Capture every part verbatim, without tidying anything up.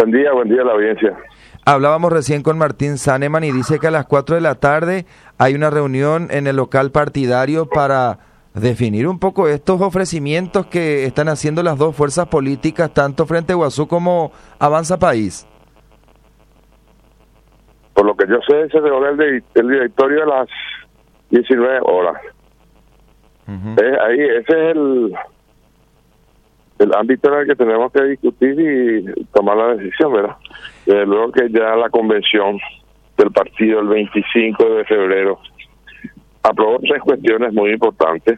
Buen día, buen día a la audiencia. Hablábamos recién con Martín Saneman y dice que a las cuatro de la tarde hay una reunión en el local partidario para definir un poco estos ofrecimientos que están haciendo las dos fuerzas políticas, tanto Frente Guazú como Avanza País. Por lo que yo sé, se reúne el, el directorio a las diecinueve horas. Uh-huh. eh, ahí ese es el, el ámbito en el que tenemos que discutir y tomar la decisión, ¿verdad? Desde luego que ya la convención del partido el veinticinco de febrero aprobó tres cuestiones muy importantes.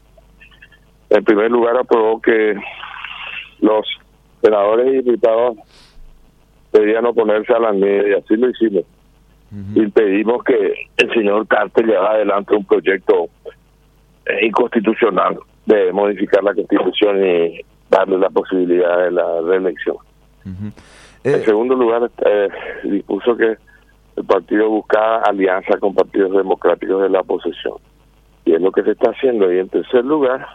En primer lugar, aprobó que los senadores y diputados debían oponerse a las medidas, y así lo hicimos. Uh-huh. Impedimos que el señor Carter llevara adelante un proyecto eh, inconstitucional de modificar la Constitución y darle la posibilidad de la reelección. Uh-huh. eh, en segundo lugar, eh, dispuso que el partido buscaba alianza con partidos democráticos de la oposición, y es lo que se está haciendo. Y en tercer lugar,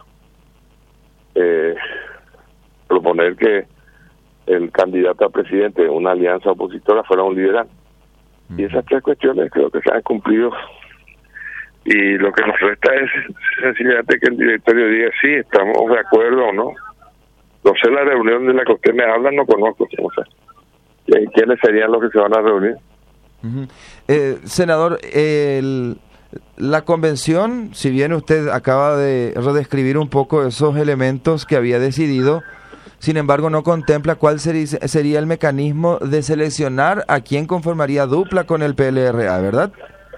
eh, proponer que el candidato a presidente de una alianza opositora fuera un liberal. Y esas tres cuestiones creo que se han cumplido, y lo que nos resta es sencillamente que el directorio diga sí, estamos de acuerdo o no. No sé la reunión de la que usted me habla, no conozco, no sé quiénes serían los que se van a reunir. Uh-huh. eh, senador, el, la convención, si bien usted acaba de redescribir un poco esos elementos que había decidido, sin embargo, no contempla cuál sería, sería el mecanismo de seleccionar a quién conformaría dupla con el P L R A, ¿verdad?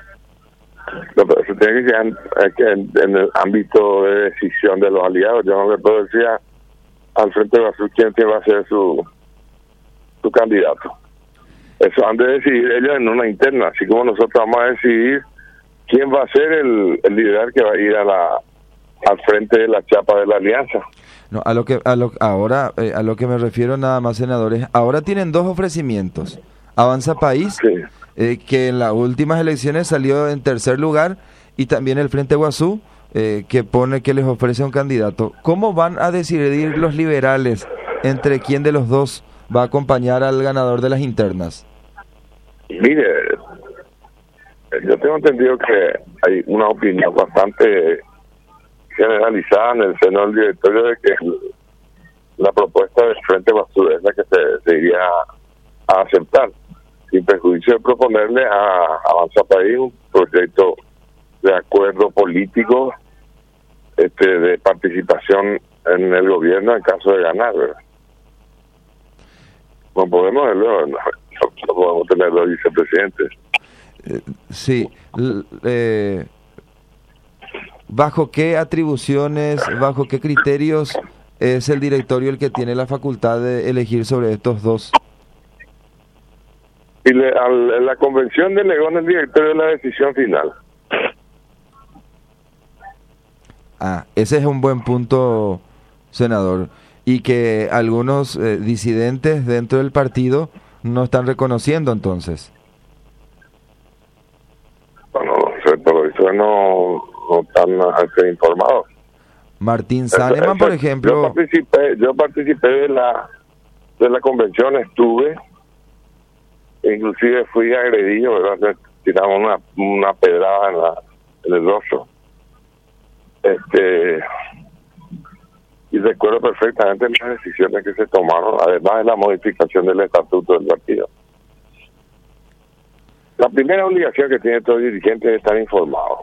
No, pero eso tiene que ser en, en el ámbito de decisión de los aliados. Yo no le puedo decir a, al Frente de Guazú quién va a ser su, su candidato. Eso han de decidir ellos en una interna, así como nosotros vamos a decidir quién va a ser el, el líder que va a ir a la al frente de la chapa de la alianza. No, a lo que a lo ahora eh, a lo que me refiero nada más, senadores. Ahora tienen dos ofrecimientos. Avanza País, sí. eh, que en las últimas elecciones salió en tercer lugar, y también el Frente Guazú, eh, que pone que les ofrece un candidato. ¿Cómo van a decidir los liberales entre quién de los dos va a acompañar al ganador de las internas? Mire, yo tengo entendido que hay una opinión bastante generalizada en el seno del directorio de que la propuesta del Frente Guazú es la que se, se iría a aceptar, sin perjuicio de proponerle a Avanza País un proyecto de acuerdo político, este de participación en el gobierno en caso de ganar, ¿verdad? No podemos verlo, no, no podemos tener dos vicepresidentes. Eh, sí, eh... ¿Bajo qué atribuciones, bajo qué criterios es el directorio el que tiene la facultad de elegir sobre estos dos? Y le, al, la convención delegó en el directorio la decisión final. Ah, ese es un buen punto, senador. Y que algunos eh, disidentes dentro del partido no están reconociendo entonces. Bueno, no sé, por eso no... no están informados. Martín Saneman, por ejemplo. Yo participé, yo participé de la de la convención, estuve, inclusive fui agredido, ¿verdad? Tiramos una una pedrada en la en el rostro. Este y recuerdo perfectamente las decisiones que se tomaron, además de la modificación del estatuto del partido. La primera obligación que tiene todo dirigente es estar informado.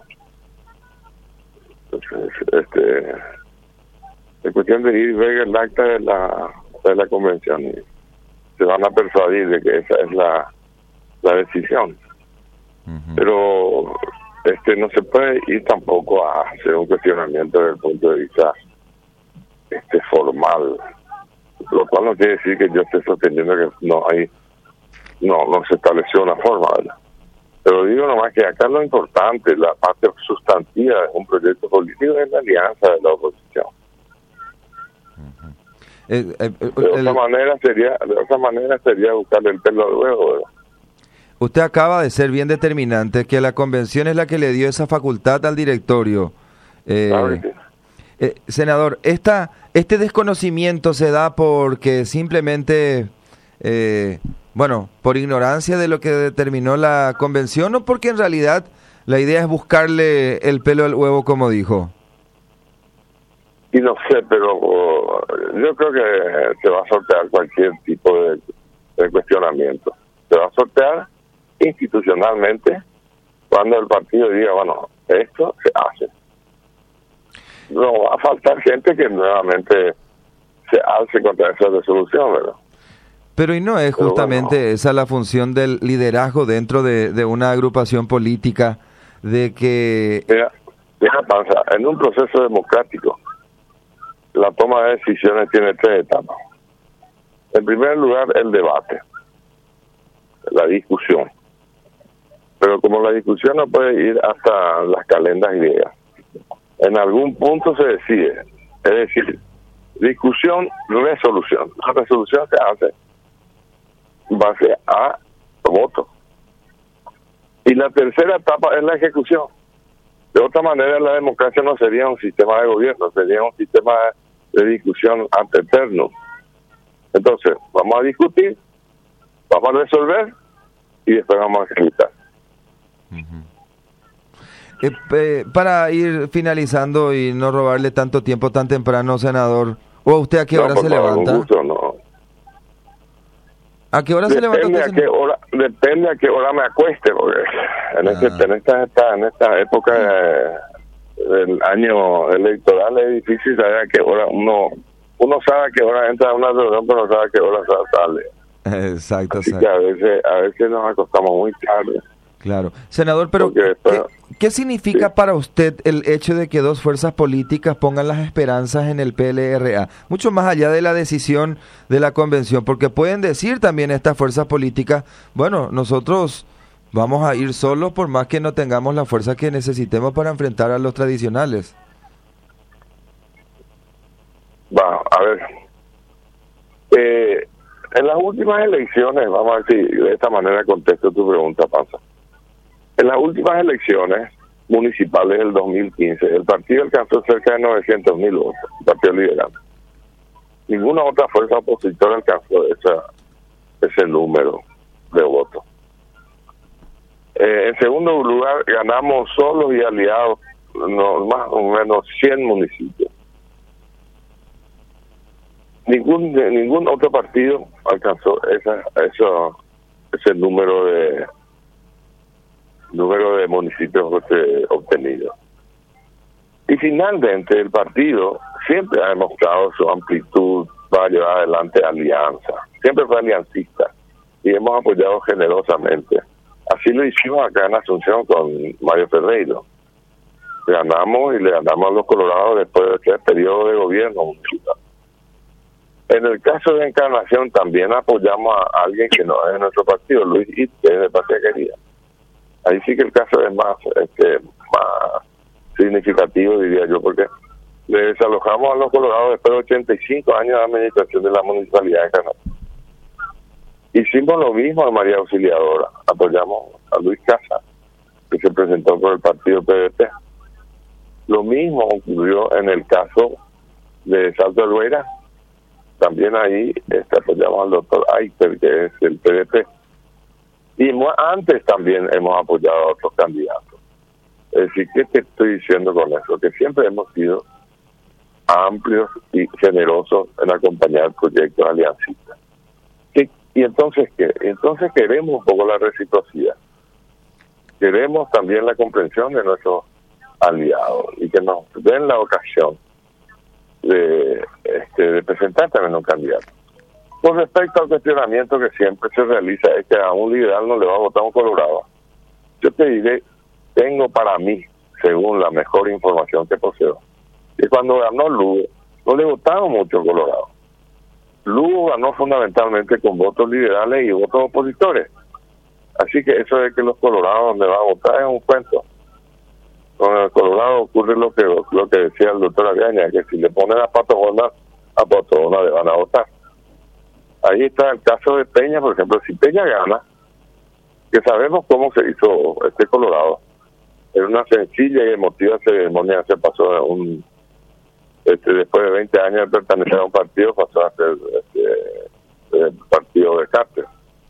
Este, es cuestión de ir y ver el acta de la de la convención y se van a persuadir de que esa es la la decisión. Uh-huh. Pero este no se puede ir tampoco a hacer un cuestionamiento desde el punto de vista este formal, lo cual no quiere decir que yo esté sosteniendo que no hay no no se estableció una forma, ¿verdad? Pero digo nomás que acá lo importante, la parte sustantiva de un proyecto político es la alianza de la oposición. Uh-huh. eh, eh, de otra el... manera sería, de otra manera sería buscarle el pelo al huevo, ¿verdad? Usted acaba de ser bien determinante, que la convención es la que le dio esa facultad al directorio. Eh, claro que sí. eh, senador, esta, este desconocimiento se da porque simplemente eh, bueno, por ignorancia de lo que determinó la convención o porque en realidad la idea es buscarle el pelo al huevo, como dijo? Y no sé, pero uh, yo creo que se va a sortear cualquier tipo de, de cuestionamiento. Se va a sortear institucionalmente cuando el partido diga, bueno, esto se hace. No va a faltar gente que nuevamente se alce contra esa resolución, ¿verdad? Pero y no es justamente bueno, esa la función del liderazgo dentro de, de una agrupación política, de que... Mira, mira, Panza, en un proceso democrático, la toma de decisiones tiene tres etapas. En primer lugar, el debate, la discusión. Pero como la discusión no puede ir hasta las calendas griegas, en algún punto se decide, es decir, discusión, resolución. La resolución se hace en base a voto. Y la tercera etapa es la ejecución. De otra manera, la democracia no sería un sistema de gobierno, sería un sistema de discusión ante eterno. Entonces, vamos a discutir, vamos a resolver y después vamos a ejecutar. Uh-huh. Eh, eh, para ir finalizando y no robarle tanto tiempo tan temprano, senador, ¿o a usted a qué hora no, se levanta? Gusto, no. ¿A qué hora depende se levanta? A qué hora, depende a qué hora me acueste, porque en, ah. este, en, esta, esta, en esta época de, del año electoral es difícil saber a qué hora uno uno sabe a qué hora entra a una reunión, pero no sabe a qué hora sale. Exacto. Así que a veces, a veces nos acostamos muy tarde. Claro. Senador, pero después, ¿qué, ¿qué significa sí. para usted el hecho de que dos fuerzas políticas pongan las esperanzas en el P L R A? Mucho más allá de la decisión de la convención, porque pueden decir también estas fuerzas políticas, bueno, nosotros vamos a ir solos por más que no tengamos la fuerza que necesitemos para enfrentar a los tradicionales. Va, a ver. Eh, en las últimas elecciones, vamos a ver si de esta manera contesto tu pregunta, Panza. En las últimas elecciones municipales del dos mil quince, el partido alcanzó cerca de novecientos mil votos, el Partido Liberal. Ninguna otra fuerza opositora alcanzó esa, ese número de votos. Eh, en segundo lugar, ganamos solos y aliados no, más o menos cien municipios. Ningún ningún otro partido alcanzó esa, esa, ese número de número de municipios obtenidos. Y finalmente el partido siempre ha demostrado su amplitud para llevar adelante alianza. Siempre fue aliancista y hemos apoyado generosamente. Así lo hicimos acá en Asunción con Mario Ferreiro. Ganamos y le ganamos a los colorados después de tres periodos de gobierno municipal. En el caso de Encarnación también apoyamos a alguien que no es de nuestro partido, Luis Itke, de Pasequería. Ahí sí que el caso es más este más significativo, diría yo, porque le desalojamos a los colorados después de ochenta y cinco años de administración de la Municipalidad de Encarnación. Hicimos lo mismo a María Auxiliadora, apoyamos a Luis Casa, que se presentó por el partido P D P. Lo mismo ocurrió en el caso de Salto del Loira. También ahí este, apoyamos al doctor Aister, que es el P D P. Y antes también hemos apoyado a otros candidatos. Es decir, ¿qué te estoy diciendo con eso? Que siempre hemos sido amplios y generosos en acompañar proyectos aliancistas. ¿Qué? ¿Y entonces qué? Entonces queremos un poco la reciprocidad. Queremos también la comprensión de nuestros aliados y que nos den la ocasión de, este, de presentar también un candidato. Con respecto al cuestionamiento que siempre se realiza, es que a un liberal no le va a votar un colorado. Yo te diré, tengo para mí, según la mejor información que poseo, que cuando ganó Lugo, no le votaron mucho colorado. Lugo ganó fundamentalmente con votos liberales y votos opositores. Así que eso de que los colorados le van a votar es un cuento. Con el Colorado ocurre lo que lo que decía el doctor Ariaña, que si le ponen a Patogona, a Patogona le van a votar. Ahí está el caso de Peña, por ejemplo. Si Peña gana, que sabemos cómo se hizo este Colorado, en una sencilla y emotiva ceremonia se pasó de un este, después de veinte años de pertenecer a un partido, pasó a ser este, del partido de Carter.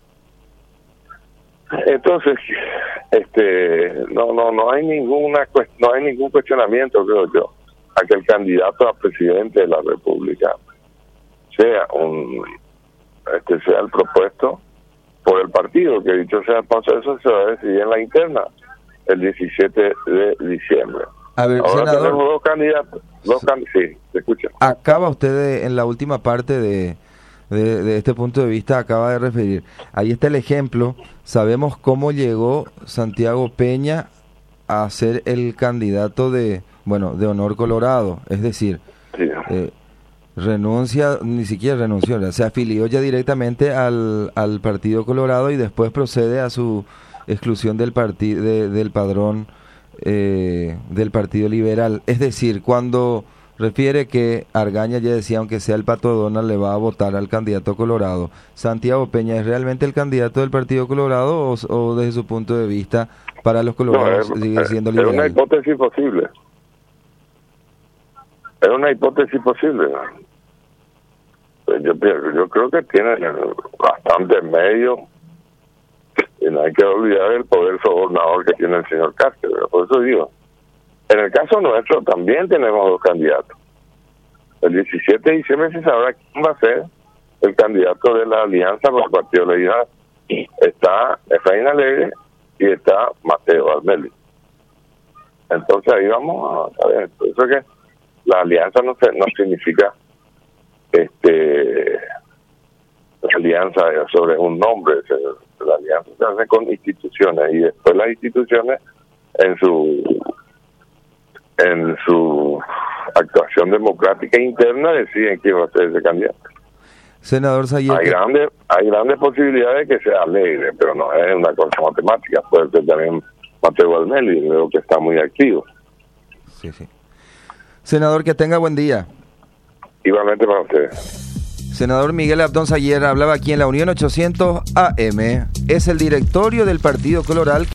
Entonces, este, no, no, no hay ninguna, no hay ningún cuestionamiento, creo yo, a que el candidato a presidente de la República sea un, este, sea el propuesto por el partido, que dicho sea el paso, eso se va a decidir en la interna el diecisiete de diciembre. A ver, ahora senador, tenemos dos candidatos, dos can sí, se escucha. Acaba usted de, en la última parte de, de, de este punto de vista, acaba de referir. Ahí está el ejemplo. Sabemos cómo llegó Santiago Peña a ser el candidato de, bueno, de Honor Colorado. Es decir, sí. eh, renuncia, ni siquiera renunció, se afilió ya directamente al, al Partido Colorado y después procede a su exclusión del partido de, del padrón eh, del Partido Liberal. Es decir, cuando refiere que Argaña ya decía, aunque sea el Pato Donald, le va a votar al candidato Colorado, ¿Santiago Peña es realmente el candidato del Partido Colorado o, o desde su punto de vista para los colorados no, es, sigue siendo liberal? Es una hipótesis posible. Es una hipótesis posible. Pues yo, yo creo que tiene bastante medios y no hay que olvidar el poder sobornador que tiene el señor Carter. Por eso digo, en el caso nuestro también tenemos dos candidatos. El diecisiete de diciembre se sabrá quién va a ser el candidato de la alianza por el Partido Liberal. Está Efraín Alegre y está Mateo Armelli. Entonces ahí vamos a ver. Por eso que la alianza no, se, no significa este la alianza sobre un nombre. La alianza se hace con instituciones y después las instituciones en su en su actuación democrática interna deciden quién va a ser ese candidato. Senador Sayete, hay grandes hay grandes posibilidades de que sea Alegre, pero no es una cosa matemática. Puede ser también Mateo Armelli, creo que está muy activo. Sí, sí. Senador, que tenga buen día. Igualmente para ustedes. Senador Miguel Abdón Sayer hablaba aquí en la Unión ochocientos A M. Es el directorio del Partido Colorado.